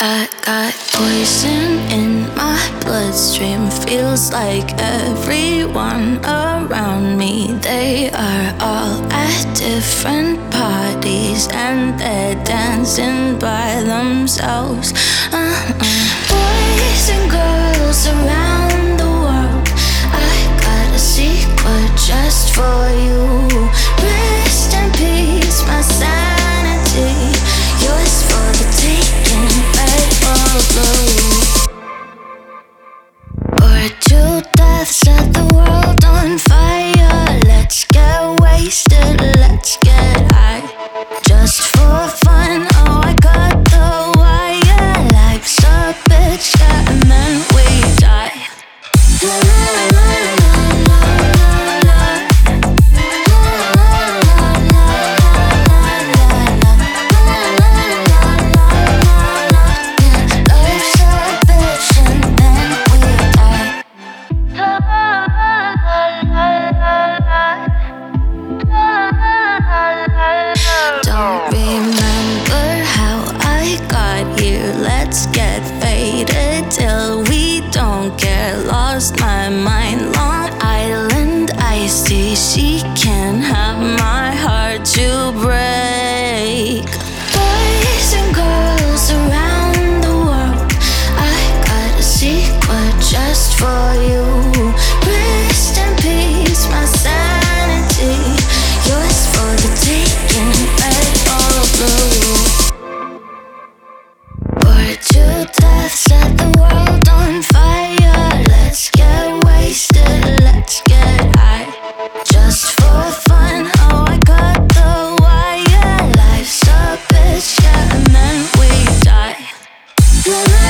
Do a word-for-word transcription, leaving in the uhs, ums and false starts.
I got poison in my bloodstream. Feels like everyone around me, they are all at different parties and they're dancing by themselves. Uh-uh. Boys and girls around the world, I got a secret just for you. Rest in peace, my sanity, yours for the taking, red or blue. Or two deaths set the world on fire. Let's get wasted, let's get high, just for fun. Oh, I got the wire. Life's a bitch, yeah, and then we die. La, la, la, la, la, la, la. Don't remember how I got here. Let's get faded till we don't care. Lost my mind, Long Island iced tea. She can have my heart to break. Boys and girls around the world, I got a secret just for you. Rest in peace, my sanity, yours for the taking, red or blue. Or two deaths set the world on fire. Let's get wasted, let's get high, just for fun. Oh, I got the wire. Life's a bitch, yeah, and then we die. La, la,